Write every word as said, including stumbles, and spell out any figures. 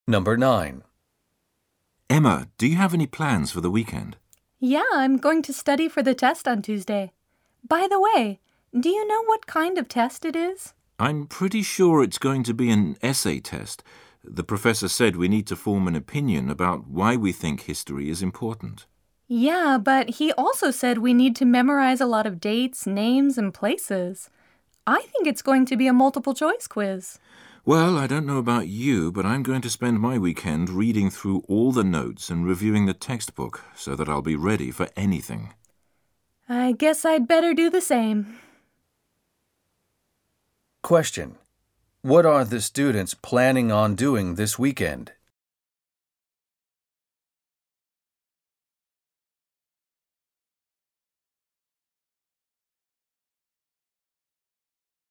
Number nine. Emma, do you have any plans for the weekend? Yeah, I'm going to study for the test on Tuesday. By the way, do you know what kind of test it is? I'm pretty sure it's going to be an essay test. The professor said we need to form an opinion about why we think history is important. Yeah, but he also said we need to memorize a lot of dates, names, and places. I think it's going to be a multiple-choice quiz. Well, I don't know about you, but I'm going to spend my weekend reading through all the notes and reviewing the textbook so that I'll be ready for anything. I guess I'd better do the same. Question. What are the students planning on doing this weekend?